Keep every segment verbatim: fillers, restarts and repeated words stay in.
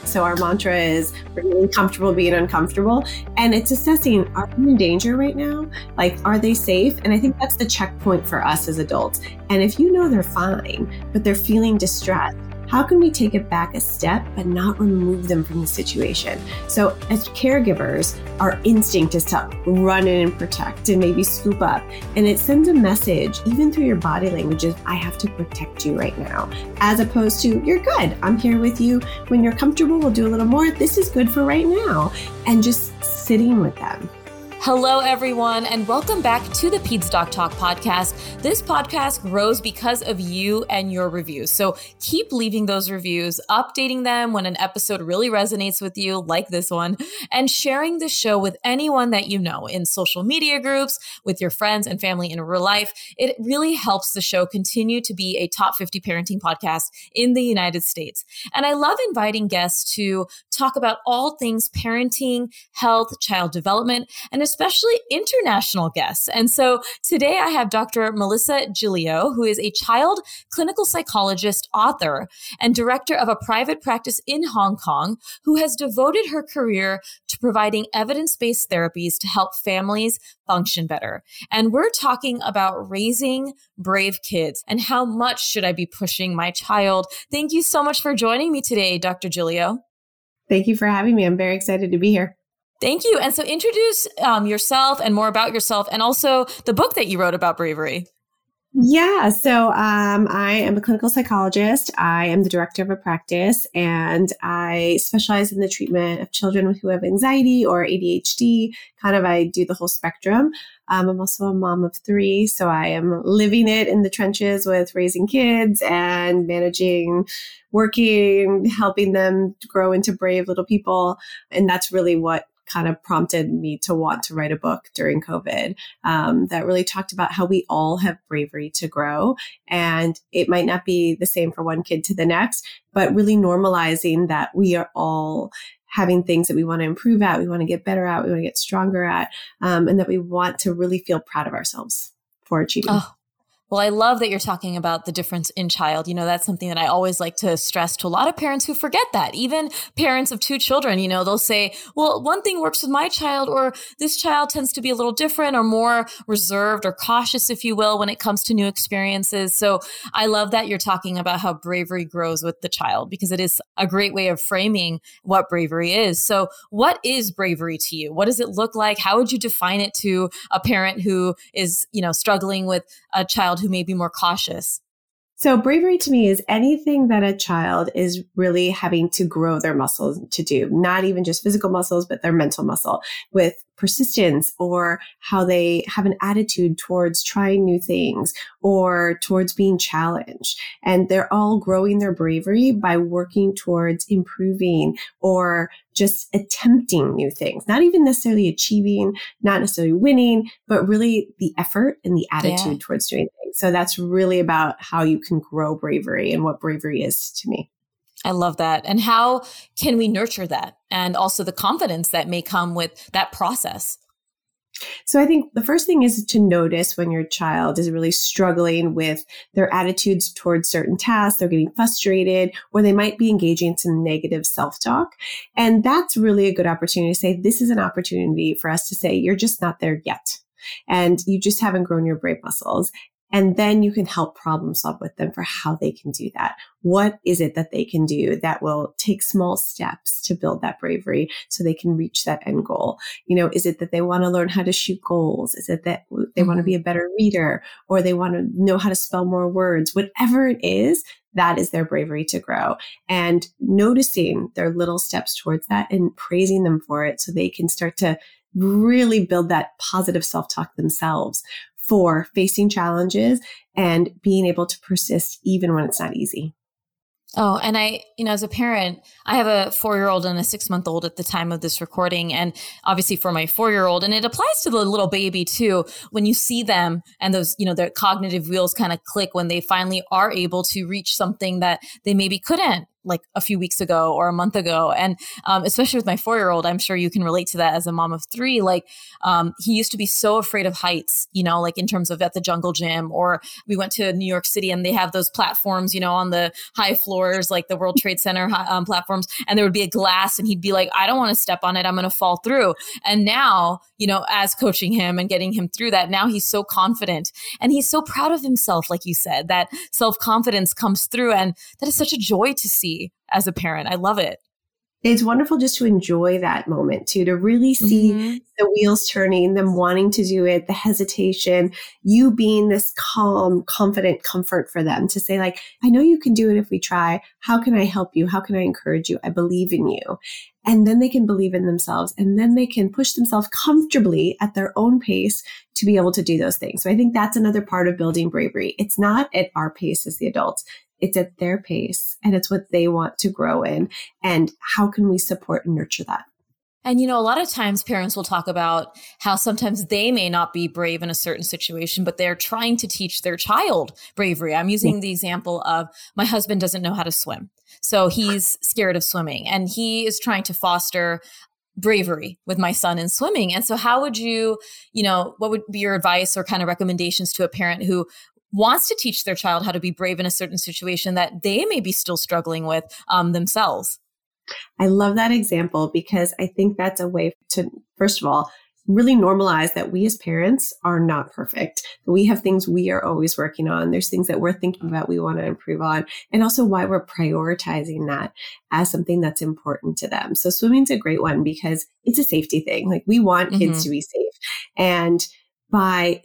So our mantra is we're really comfortable being uncomfortable. And it's assessing, are we in danger right now? Like, are they safe? And I think that's the checkpoint for us as adults. And if you know they're fine, but they're feeling distressed, how can we take it back a step but not remove them from the situation? So as caregivers, our instinct is to run in and protect and maybe scoop up. And it sends a message, even through your body language, of, I have to protect you right now, as opposed to, you're good. I'm here with you. When you're comfortable, we'll do a little more. This is good for right now. And just sitting with them. Hello, everyone, and welcome back to the Peds Doc Talk podcast. This podcast grows because of you and your reviews. So keep leaving those reviews, updating them when an episode really resonates with you, like this one, and sharing the show with anyone that you know in social media groups, with your friends and family in real life. It really helps the show continue to be a top fifty parenting podcast in the United States. And I love inviting guests to talk about all things parenting, health, child development, and especially international guests. And so today I have Doctor Melissa Giglio, who is a child clinical psychologist, author, and director of a private practice in Hong Kong, who has devoted her career to providing evidence-based therapies to help families function better. And we're talking about raising brave kids and how much should I be pushing my child. Thank you so much for joining me today, Doctor Giglio. Thank you for having me. I'm very excited to be here. Thank you. And so introduce um, yourself and more about yourself, and also the book that you wrote about bravery. Yeah. So um, I am a clinical psychologist. I am the director of a practice, and I specialize in the treatment of children who have anxiety or A D H D. Kind of, I do the whole spectrum. Um, I'm also a mom of three, so I am living it in the trenches with raising kids and managing, working, helping them grow into brave little people. And that's really what kind of prompted me to want to write a book during COVID um, that really talked about how we all have bravery to grow. And it might not be the same for one kid to the next, but really normalizing that we are all having things that we want to improve at, we want to get better at, we want to get stronger at, um, and that we want to really feel proud of ourselves for achieving. Oh. Well, I love that you're talking about the difference in child. You know, that's something that I always like to stress to a lot of parents who forget that. Even parents of two children, you know, they'll say, well, one thing works with my child, or this child tends to be a little different or more reserved or cautious, if you will, when it comes to new experiences. So I love that you're talking about how bravery grows with the child, because it is a great way of framing what bravery is. So what is bravery to you? What does it look like? How would you define it to a parent who is, you know, struggling with a child who may be more cautious? So bravery to me is anything that a child is really having to grow their muscles to do, not even just physical muscles, but their mental muscle, with persistence, or how they have an attitude towards trying new things or towards being challenged. And they're all growing their bravery by working towards improving or just attempting new things, not even necessarily achieving, not necessarily winning, but really the effort and the attitude yeah. towards doing things. So that's really about how you can grow bravery and what bravery is to me. I love that. And how can we nurture that? And also the confidence that may come with that process. So I think the first thing is to notice when your child is really struggling with their attitudes towards certain tasks, they're getting frustrated, or they might be engaging in some negative self-talk. And that's really a good opportunity to say, this is an opportunity for us to say, you're just not there yet. And you just haven't grown your brave muscles. And then you can help problem solve with them for how they can do that. What is it that they can do that will take small steps to build that bravery so they can reach that end goal? You know, is it that they want to learn how to shoot goals? Is it that they mm-hmm. want to be a better reader, or they want to know how to spell more words? Whatever it is, that is their bravery to grow. And noticing their little steps towards that and praising them for it so they can start to really build that positive self-talk themselves for facing challenges and being able to persist even when it's not easy. Oh, and I, you know, as a parent, I have a four-year-old and a six-month-old at the time of this recording. And obviously for my four-year-old, and it applies to the little baby too, when you see them and those, you know, their cognitive wheels kind of click when they finally are able to reach something that they maybe couldn't like a few weeks ago or a month ago. And um, especially with my four-year-old, I'm sure you can relate to that as a mom of three. Like um, he used to be so afraid of heights, you know, like in terms of at the jungle gym, or we went to New York City and they have those platforms, you know, on the high floors, like the World Trade Center um, platforms. And there would be a glass and he'd be like, I don't want to step on it. I'm going to fall through. And now, you know, as coaching him and getting him through that, now he's so confident and he's so proud of himself. Like you said, that self-confidence comes through, and that is such a joy to see as a parent. I love it. It's wonderful just to enjoy that moment too, to really see mm-hmm. the wheels turning, them wanting to do it, the hesitation, you being this calm, confident comfort for them to say like, I know you can do it if we try. How can I help you? How can I encourage you? I believe in you. And then they can believe in themselves, and then they can push themselves comfortably at their own pace to be able to do those things. So I think that's another part of building bravery. It's not at our pace as the adults. It's at their pace, and it's what they want to grow in. And how can we support and nurture that? And, you know, a lot of times parents will talk about how sometimes they may not be brave in a certain situation, but they're trying to teach their child bravery. I'm using the example of my husband doesn't know how to swim. So he's scared of swimming, and he is trying to foster bravery with my son in swimming. And so how would you, you know, what would be your advice or kind of recommendations to a parent who wants to teach their child how to be brave in a certain situation that they may be still struggling with um, themselves? I love that example because I think that's a way to, first of all, really normalize that we as parents are not perfect. We have things we are always working on. There's things that we're thinking about we want to improve on, and also why we're prioritizing that as something that's important to them. So swimming's a great one because it's a safety thing. Like we want mm-hmm. kids to be safe. And by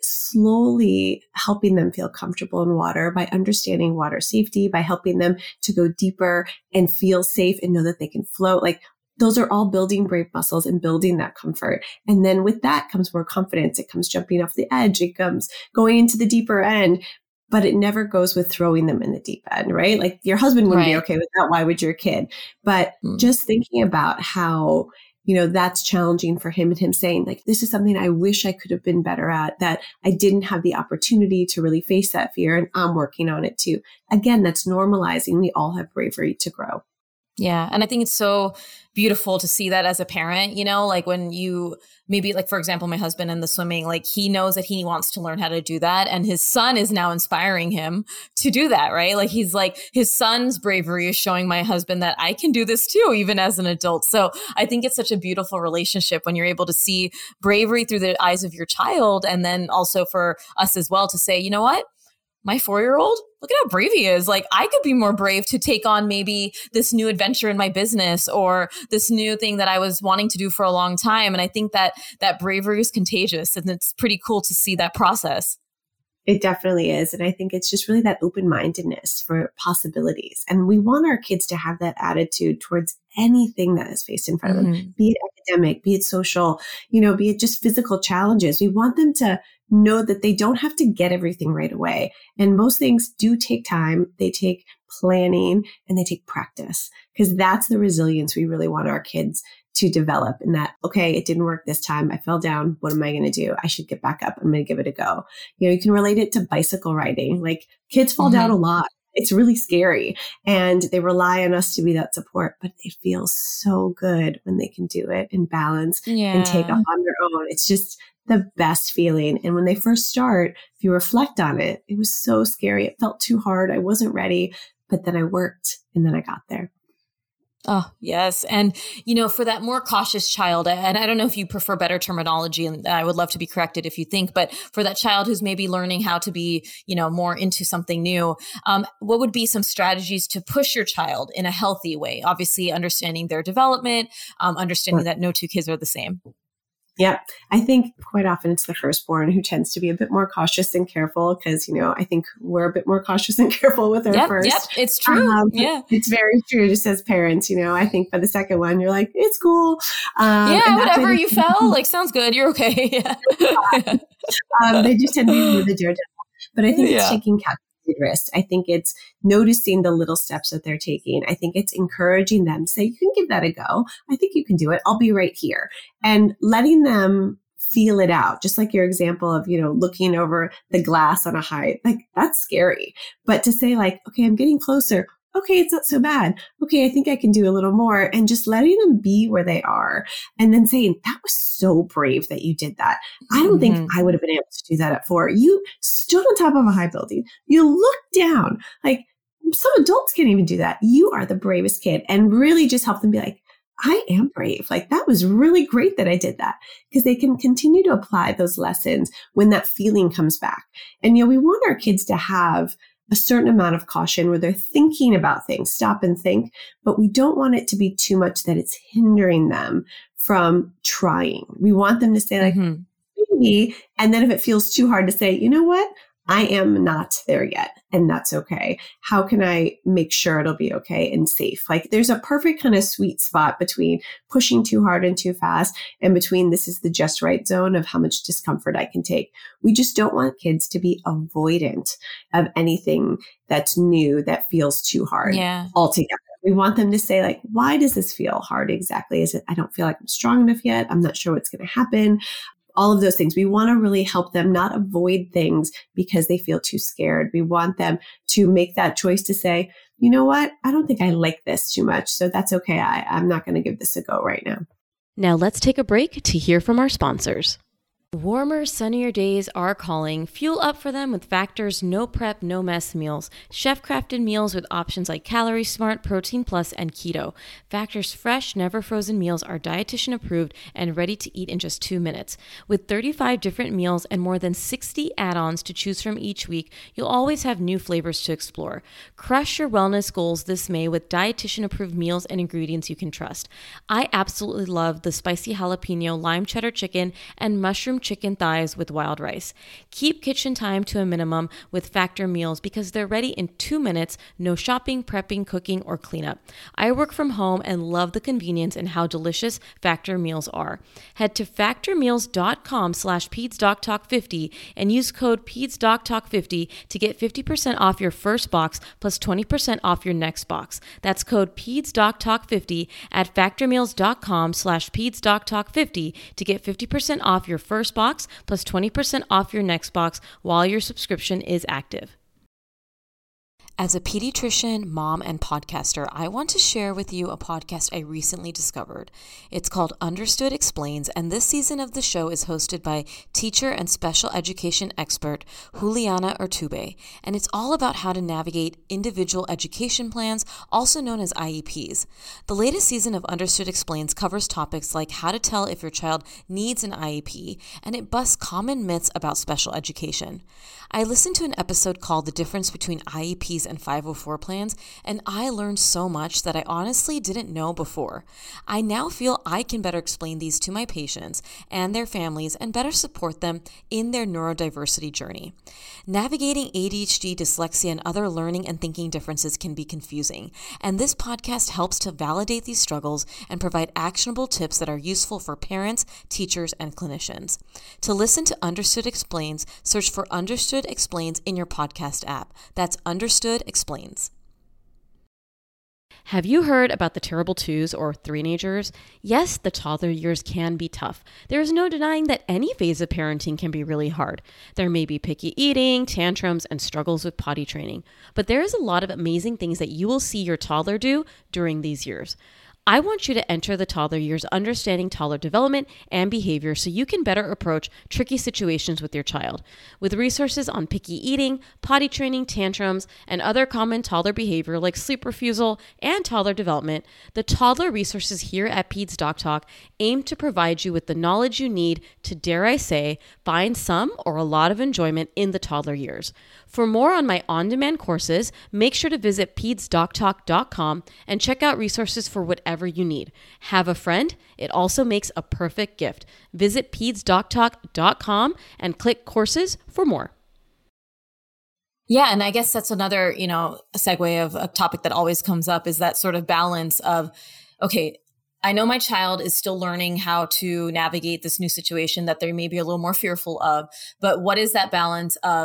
slowly helping them feel comfortable in water, by understanding water safety, by helping them to go deeper and feel safe and know that they can float, like those are all building brave muscles and building that comfort. And then with that comes more confidence. It comes jumping off the edge. It comes going into the deeper end, but it never goes with throwing them in the deep end, right? Like your husband wouldn't right. be okay with that. Why would your kid? But mm. just thinking about how, you know, that's challenging for him, and him saying like, this is something I wish I could have been better at, that I didn't have the opportunity to really face that fear, and I'm working on it too. Again, that's normalizing. We all have bravery to grow. Yeah. And I think it's so beautiful to see that as a parent, you know, like when you maybe like, for example, my husband in the swimming, like he knows that he wants to learn how to do that. And his son is now inspiring him to do that, right? Like he's like, his son's bravery is showing my husband that I can do this too, even as an adult. So I think it's such a beautiful relationship when you're able to see bravery through the eyes of your child. And then also for us as well to say, you know what? My four-year-old, look at how brave he is. Like I could be more brave to take on maybe this new adventure in my business or this new thing that I was wanting to do for a long time. And I think that that bravery is contagious, and it's pretty cool to see that process. It definitely is. And I think it's just really that open-mindedness for possibilities. And we want our kids to have that attitude towards anything that is faced in front mm-hmm. of them, be it academic, be it social, you know, be it just physical challenges. We want them to know that they don't have to get everything right away. And most things do take time. They take planning and they take practice, because that's the resilience we really want our kids to develop. In that, okay, it didn't work this time. I fell down. What am I going to do? I should get back up. I'm going to give it a go. You know, you can relate it to bicycle riding. Like kids fall mm-hmm. down a lot. It's really scary, and they rely on us to be that support, but it feels so good when they can do it and balance yeah. and take off on their own. It's just the best feeling. And when they first start, if you reflect on it, it was so scary. It felt too hard. I wasn't ready, but then I worked and then I got there. Oh, yes. And, you know, for that more cautious child, and I don't know if you prefer better terminology, and I would love to be corrected if you think, but for that child who's maybe learning how to be, you know, more into something new, um, what would be some strategies to push your child in a healthy way? Obviously, understanding their development, um, understanding that no two kids are the same. Yeah, I think quite often it's the firstborn who tends to be a bit more cautious and careful, because, you know, I think we're a bit more cautious and careful with our yep, first. Yep, it's true. Um, yeah, it's very true. Just as parents, you know, I think by the second one, you're like, it's cool. Um, yeah, whatever, you fell, like, sounds good. You're okay. Yeah. um, they just tend to be more the daredevil. But I think yeah. it's taking calculated risks. I think it's noticing the little steps that they're taking. I think it's encouraging them to say, you can give that a go. I think you can do it. I'll be right here. And letting them feel it out. Just like your example of, you know, looking over the glass on a height, like that's scary. But to say like, okay, I'm getting closer. okay, it's not so bad. Okay, I think I can do a little more, and just letting them be where they are and then saying, that was so brave that you did that. I don't Mm-hmm. think I would have been able to do that at four. You stood on top of a high building. You looked down. Like some adults can't even do that. You are the bravest kid, and really just help them be like, I am brave. Like that was really great that I did that, because they can continue to apply those lessons when that feeling comes back. And, you know, we want our kids to have a certain amount of caution where they're thinking about things, stop and think, but we don't want it to be too much that it's hindering them from trying. We want them to say like, Mm-hmm. maybe, and then if it feels too hard to say, you know what? I am not there yet, and that's okay. How can I make sure it'll be okay and safe? Like there's a perfect kind of sweet spot between pushing too hard and too fast and between this is the just right zone of how much discomfort I can take. We just don't want kids to be avoidant of anything that's new that feels too hard Yeah. altogether. We want them to say like, why does this feel hard exactly? Is it, I don't feel like I'm strong enough yet. I'm not sure what's going to happen. All of those things. We want to really help them not avoid things because they feel too scared. We want them to make that choice to say, you know what? I don't think I like this too much. So that's okay. I, I'm not going to give this a go right now. Now let's take a break to hear from our sponsors. Warmer, sunnier days are calling. Fuel up for them with Factor's no prep, no mess meals. Chef-crafted meals with options like Calorie Smart, Protein Plus, and Keto. Factor's fresh, never frozen meals are dietitian approved and ready to eat in just two minutes. With thirty-five different meals and more than sixty add-ons to choose from each week, you'll always have new flavors to explore. Crush your wellness goals this May with dietitian approved meals and ingredients you can trust. I absolutely love the spicy jalapeno lime cheddar chicken and mushroom chicken thighs with wild rice. Keep kitchen time to a minimum with Factor meals because they're ready in two minutes, no shopping, prepping, cooking, or cleanup. I work from home and love the convenience and how delicious Factor meals are. Head to factormeals.com slash PedsDocTalk50 and use code PedsDocTalk50 to get fifty percent off your first box plus twenty percent off your next box. That's code PedsDocTalk50 at factormeals.com slash PedsDocTalk50 to get fifty percent off your first box plus twenty percent off your next box while your subscription is active. As a pediatrician, mom, and podcaster, I want to share with you a podcast I recently discovered. It's called Understood Explains, and this season of the show is hosted by teacher and special education expert Juliana Urtube, and it's all about how to navigate individual education plans, also known as I E Ps. The latest season of Understood Explains covers topics like how to tell if your child needs an I E P, and it busts common myths about special education. I listened to an episode called The Difference Between I E Ps and five oh four plans, and I learned so much that I honestly didn't know before. I now feel I can better explain these to my patients and their families and better support them in their neurodiversity journey. Navigating A D H D, dyslexia, and other learning and thinking differences can be confusing, and this podcast helps to validate these struggles and provide actionable tips that are useful for parents, teachers, and clinicians. To listen to Understood Explains, search for Understood Explains in your podcast app. That's Understood Explains. Have you heard about the terrible twos or three-nagers? Yes, the toddler years can be tough. There is no denying that any phase of parenting can be really hard. There may be picky eating, tantrums, and struggles with potty training. But there is a lot of amazing things that you will see your toddler do during these years. I want you to enter the toddler years understanding toddler development and behavior so you can better approach tricky situations with your child. With resources on picky eating, potty training, tantrums, and other common toddler behavior like sleep refusal and toddler development, the toddler resources here at Peds Doc Talk aim to provide you with the knowledge you need to, dare I say, find some or a lot of enjoyment in the toddler years. For more on my on-demand courses, make sure to visit peds doc talk dot com and check out resources for whatever you need. Have a friend? It also makes a perfect gift. Visit peds doc talk dot com and click courses for more. Yeah. And I guess that's another, you know, a segue of a topic that always comes up is that sort of balance of, okay, I know my child is still learning how to navigate this new situation that they may be a little more fearful of, but what is that balance of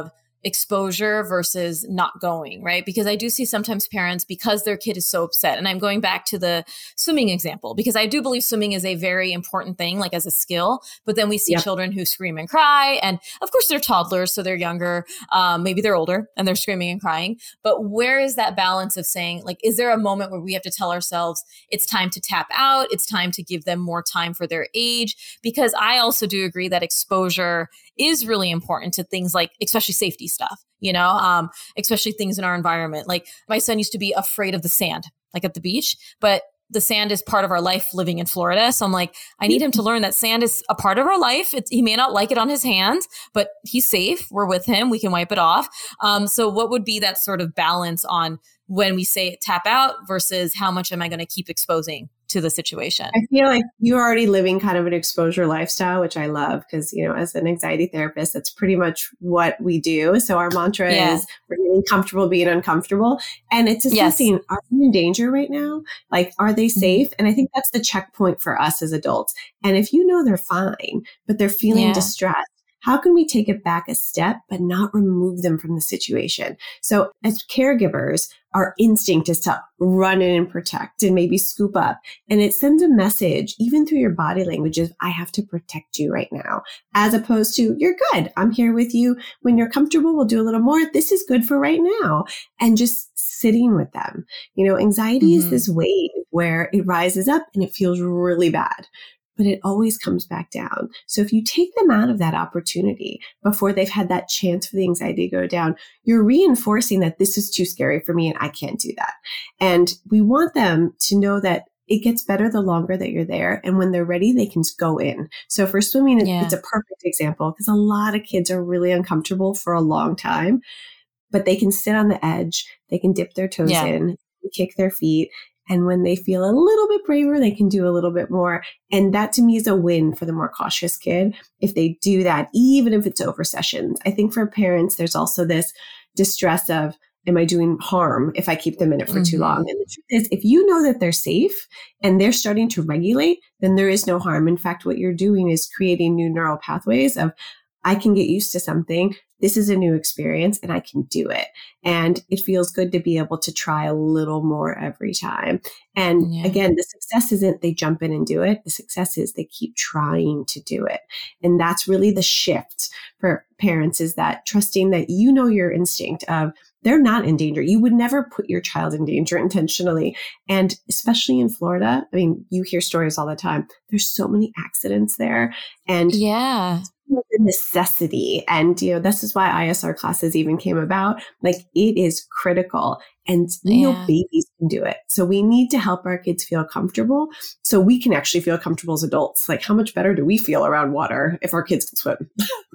exposure versus not going, right? Because I do see sometimes parents, because their kid is so upset, and I'm going back to the swimming example, because I do believe swimming is a very important thing, like as a skill, but then we see Yep. children who scream and cry. And of course they're toddlers, so they're younger. Um, maybe they're older and they're screaming and crying. But where is that balance of saying, like, is there a moment where we have to tell ourselves it's time to tap out? It's time to give them more time for their age? Because I also do agree that exposure is really important to things like, especially safety stuff, you know, um, especially things in our environment. Like my son used to be afraid of the sand, like at the beach, but the sand is part of our life living in Florida. So I'm like, I need him to learn that sand is a part of our life. It's, he may not like it on his hands, but he's safe. We're with him. We can wipe it off. Um, so what would be that sort of balance on when we say tap out versus how much am I going to keep exposing to the situation? I feel like you're already living kind of an exposure lifestyle, which I love because, you know, as an anxiety therapist, that's pretty much what we do. So our mantra yeah. is we're getting comfortable being uncomfortable. And it's assessing, yes. are they in danger right now? Like, are they safe? Mm-hmm. And I think that's the checkpoint for us as adults. And if you know they're fine, but they're feeling yeah. distressed, how can we take it back a step, but not remove them from the situation? So as caregivers, our instinct is to run in and protect and maybe scoop up. And it sends a message, even through your body language, of I have to protect you right now, as opposed to you're good. I'm here with you. When you're comfortable, we'll do a little more. This is good for right now. And just sitting with them. You know, anxiety mm-hmm. is this wave where it rises up and it feels really bad, but it always comes back down. So if you take them out of that opportunity before they've had that chance for the anxiety to go down, you're reinforcing that this is too scary for me and I can't do that. And we want them to know that it gets better the longer that you're there. And when they're ready, they can go in. So for swimming, yeah. it's a perfect example because a lot of kids are really uncomfortable for a long time, but they can sit on the edge. They can dip their toes yeah. in, kick their feet. And when they feel a little bit braver, they can do a little bit more. And that to me is a win for the more cautious kid if they do that, even if it's over sessions. I think for parents, there's also this distress of, am I doing harm if I keep them in it for mm-hmm. too long? And the truth is, if you know that they're safe and they're starting to regulate, then there is no harm. In fact, what you're doing is creating new neural pathways of, I can get used to something. This is a new experience and I can do it. And it feels good to be able to try a little more every time. And yeah. again, the success isn't they jump in and do it. The success is they keep trying to do it. And that's really the shift for parents, is that trusting that you know your instinct of they're not in danger. You would never put your child in danger intentionally. And especially in Florida, I mean, you hear stories all the time. There's so many accidents there. And yeah. the necessity. And, you know, this is why I S R classes even came about. Like, it is critical. And we yeah. know babies can do it. So we need to help our kids feel comfortable so we can actually feel comfortable as adults. Like, how much better do we feel around water if our kids can swim?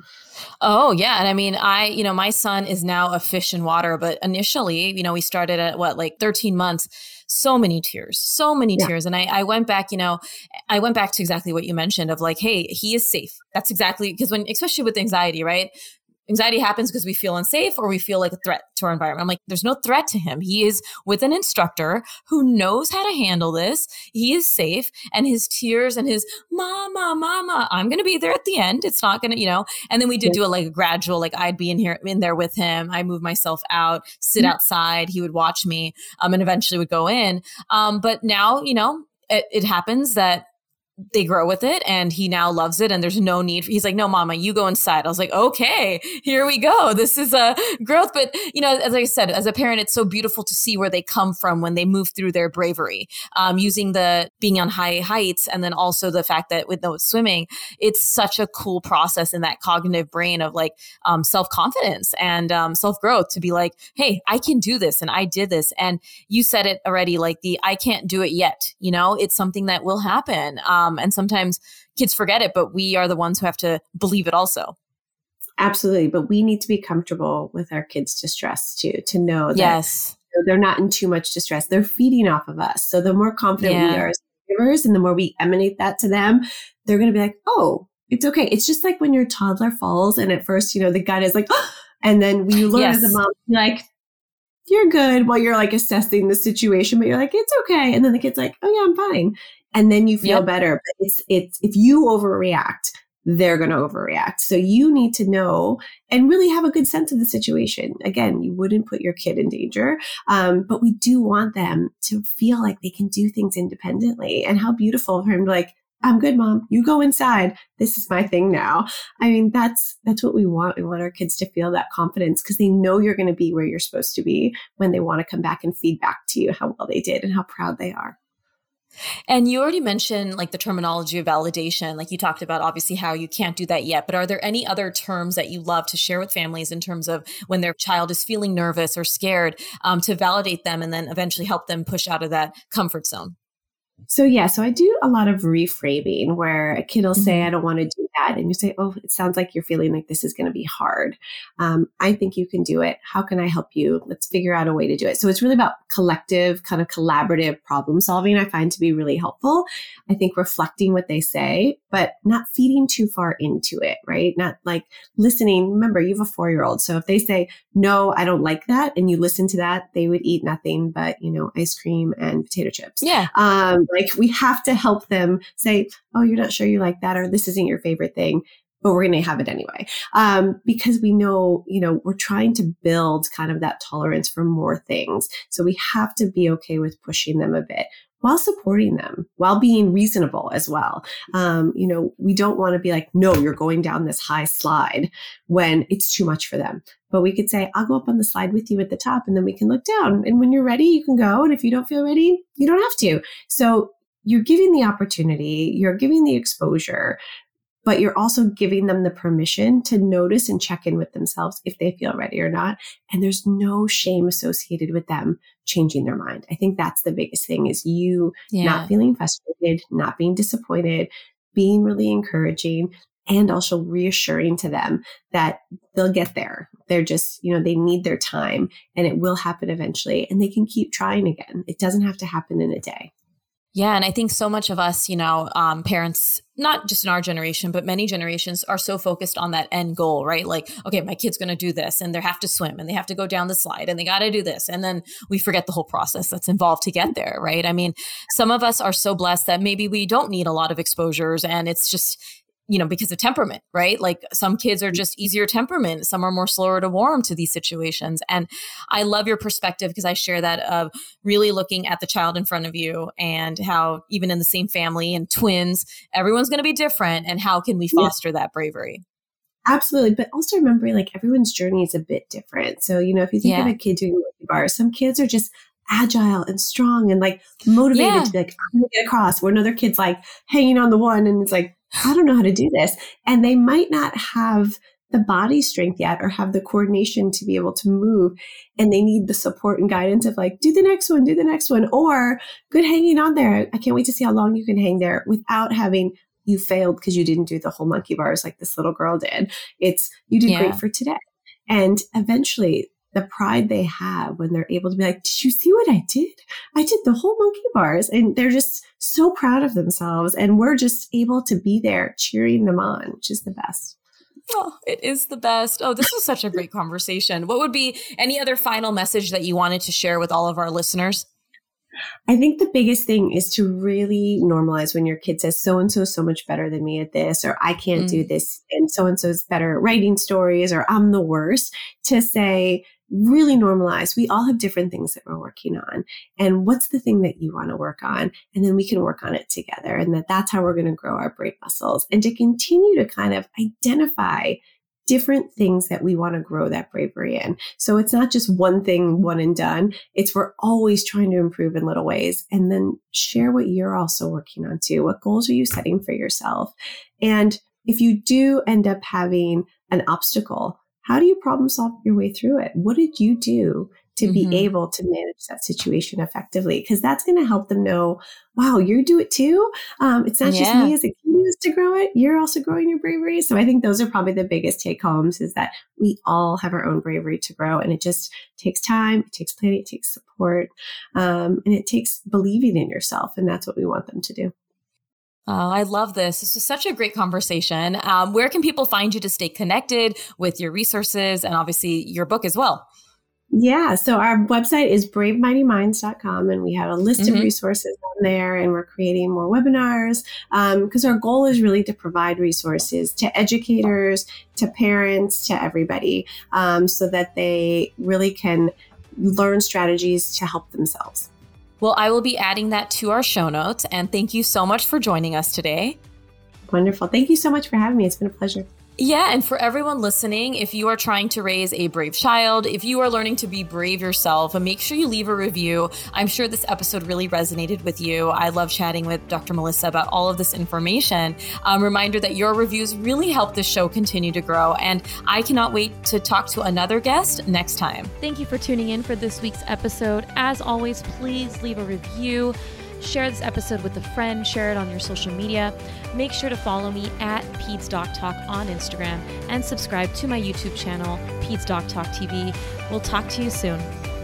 Oh, yeah. And I mean, I, you know, my son is now a fish in water, but initially, you know, we started at what, like thirteen months, so many tears, so many yeah. tears. And I, I went back, you know, I went back to exactly what you mentioned of like, hey, he is safe. That's exactly, because when, especially with anxiety, right? Anxiety happens because we feel unsafe or we feel like a threat to our environment. I'm like, there's no threat to him. He is with an instructor who knows how to handle this. He is safe. And his tears and his mama, mama, I'm going to be there at the end. It's not going to, you know, and then we did do it like a gradual, like I'd be in here, in there with him. I move myself out, sit mm-hmm. outside. He would watch me um, and eventually would go in. Um, but now, you know, it, it happens that they grow with it and he now loves it and there's no need for, he's like, no, mama, you go inside. I was like, okay, here we go. This is a growth. But, you know, as I said, as a parent, it's so beautiful to see where they come from when they move through their bravery, um, using the being on high heights. And then also the fact that with no swimming, it's such a cool process in that cognitive brain of like um, self-confidence and um, self-growth to be like, hey, I can do this. And I did this. And you said it already, like the, I can't do it yet. You know, it's something that will happen. Um, And sometimes kids forget it, but we are the ones who have to believe it also. Absolutely. But we need to be comfortable with our kids' distress too, to know that yes. you know, they're not in too much distress. They're feeding off of us. So the more confident yeah. we are as givers and the more we emanate that to them, they're going to be like, oh, it's okay. It's just like when your toddler falls and at first, you know, the gut is like, oh, and then when you learn yes. as a mom, you're like, you're good while you're like assessing the situation, but you're like, it's okay. And then the kid's like, oh yeah, I'm fine. And then you feel yep. better. But it's, it's, if you overreact, they're going to overreact. So you need to know and really have a good sense of the situation. Again, you wouldn't put your kid in danger, um, but we do want them to feel like they can do things independently. And how beautiful for him to like, I'm good, mom. You go inside. This is my thing now. I mean, that's that's what we want. We want our kids to feel that confidence because they know you're going to be where you're supposed to be when they want to come back and feed back to you how well they did and how proud they are. And you already mentioned like the terminology of validation, like you talked about obviously how you can't do that yet, but are there any other terms that you love to share with families in terms of when their child is feeling nervous or scared um, to validate them and then eventually help them push out of that comfort zone? So yeah, so I do a lot of reframing where a kid will say, Mm-hmm. I don't want to do that. And you say, oh, it sounds like you're feeling like this is going to be hard. Um, I think you can do it. How can I help you? Let's figure out a way to do it. So it's really about collective, kind of collaborative problem solving I find to be really helpful. I think reflecting what they say, but not feeding too far into it, right? Not like listening. Remember, you have a four-year-old. So if they say, no, I don't like that, and you listen to that, they would eat nothing but, you know, ice cream and potato chips. Yeah. Um, like we have to help them say, oh, you're not sure you like that, or this isn't your favorite thing, but we're going to have it anyway. Um, because we know, you know, we're trying to build kind of that tolerance for more things. So we have to be okay with pushing them a bit while supporting them, while being reasonable as well. Um, you know, we don't want to be like, no, you're going down this high slide when it's too much for them. But we could say, I'll go up on the slide with you at the top and then we can look down. And when you're ready, you can go. And if you don't feel ready, you don't have to. So you're giving the opportunity, you're giving the exposure, but you're also giving them the permission to notice and check in with themselves if they feel ready or not. And there's no shame associated with them changing their mind. I think that's the biggest thing is you Yeah. not feeling frustrated, not being disappointed, being really encouraging, and also reassuring to them that they'll get there. They're just, you know, they need their time and it will happen eventually and they can keep trying again. It doesn't have to happen in a day. Yeah. And I think so much of us, you know, um, parents, not just in our generation, but many generations are so focused on that end goal, right? Like, okay, my kid's going to do this and they have to swim and they have to go down the slide and they got to do this. And then we forget the whole process that's involved to get there, right? I mean, some of us are so blessed that maybe we don't need a lot of exposures and it's just, you know, because of temperament, right? Like some kids are just easier temperament. Some are more slower to warm to these situations. And I love your perspective because I share that of really looking at the child in front of you and how even in the same family and twins, everyone's going to be different. And how can we foster yeah. that bravery? Absolutely. But also remembering like everyone's journey is a bit different. So, you know, if you think yeah. of a kid doing monkey bars, some kids are just agile and strong and like motivated yeah. to be like, I'm going to get across. Where another kid's like hanging on the one and it's like, I don't know how to do this. And they might not have the body strength yet or have the coordination to be able to move. And they need the support and guidance of like, do the next one, do the next one, or good hanging on there. I can't wait to see how long you can hang there without having you failed because you didn't do the whole monkey bars like this little girl did. It's you did yeah. great for today. And eventually the pride they have when they're able to be like, did you see what I did? I did the whole monkey bars. And they're just so proud of themselves. And we're just able to be there cheering them on, which is the best. Oh, it is the best. Oh, this was such a great conversation. What would be any other final message that you wanted to share with all of our listeners? I think the biggest thing is to really normalize when your kid says, so-and-so is so much better than me at this, or I can't mm. do this, and so-and-so is better at writing stories, or I'm the worst, to say, really normalize. We all have different things that we're working on. And what's the thing that you want to work on? And then we can work on it together. And that that's how we're going to grow our brave muscles. And to continue to kind of identify different things that we want to grow that bravery in. So it's not just one thing, one and done. It's we're always trying to improve in little ways. And then share what you're also working on too. What goals are you setting for yourself? And if you do end up having an obstacle, how do you problem solve your way through it? What did you do to mm-hmm. be able to manage that situation effectively? Because that's going to help them know, wow, you do it too. Um, it's not yeah. just me as a kid who has to grow it. You're also growing your bravery. So I think those are probably the biggest take homes is that we all have our own bravery to grow. And it just takes time. It takes planning. It takes support. Um, and it takes believing in yourself. And that's what we want them to do. Oh, I love this. This is such a great conversation. Um, where can people find you to stay connected with your resources and obviously your book as well? Yeah. So our website is brave mighty minds dot com, and we have a list mm-hmm. of resources on there, and we're creating more webinars because um, our goal is really to provide resources to educators, to parents, to everybody um, so that they really can learn strategies to help themselves. Well, I will be adding that to our show notes, and thank you so much for joining us today. Wonderful. Thank you so much for having me. It's been a pleasure. Yeah, and for everyone listening, if you are trying to raise a brave child, if you are learning to be brave yourself, make sure you leave a review. I'm sure this episode really resonated with you. I love chatting with Doctor Melissa about all of this information. Um, reminder that your reviews really help the show continue to grow, and I cannot wait to talk to another guest next time. Thank you for tuning in for this week's episode. As always, please leave a review. Share this episode with a friend, share it on your social media. Make sure to follow me at Peds Doc Talk on Instagram and subscribe to my YouTube channel, Peds Doc Talk T V. We'll talk to you soon.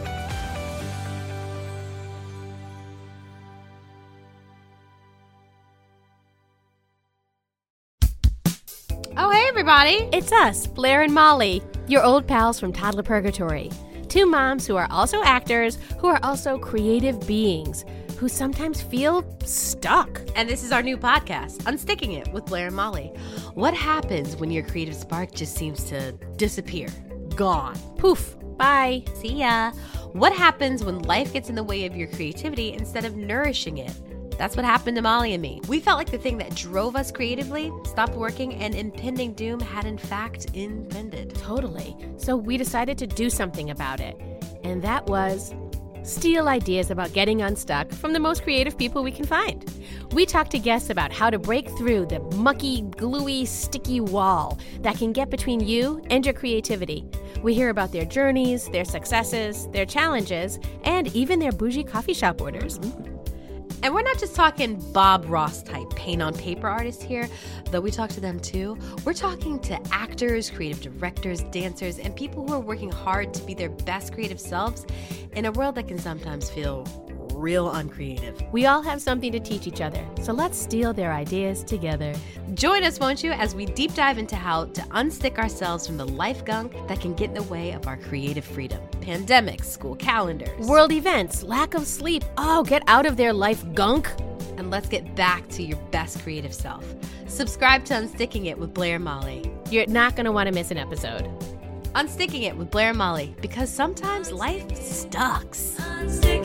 Oh, hey everybody! It's us, Blair and Molly, your old pals from Toddler Purgatory. Two moms who are also actors, who are also creative beings, who sometimes feel stuck. And this is our new podcast, Unsticking It with Blair and Molly. What happens when your creative spark just seems to disappear? Gone. Poof. Bye. See ya. What happens when life gets in the way of your creativity instead of nourishing it? That's what happened to Molly and me. We felt like the thing that drove us creatively stopped working, and impending doom had in fact impended. Totally. So we decided to do something about it. And that was steal ideas about getting unstuck from the most creative people we can find. We talk to guests about how to break through the mucky, gluey, sticky wall that can get between you and your creativity. We hear about their journeys, their successes, their challenges, and even their bougie coffee shop orders. And we're not just talking Bob Ross type paint on paper artists here, though we talk to them too. We're talking to actors, creative directors, dancers, and people who are working hard to be their best creative selves in a world that can sometimes feel real uncreative. We all have something to teach each other, so let's steal their ideas together. Join us, won't you, as we deep dive into how to unstick ourselves from the life gunk that can get in the way of our creative freedom. Pandemics, school calendars, world events, lack of sleep. Oh, get out of their life gunk. And let's get back to your best creative self. Subscribe to Unsticking It with Blair and Molly. You're not going to want to miss an episode. Unsticking It with Blair and Molly, because sometimes life sucks.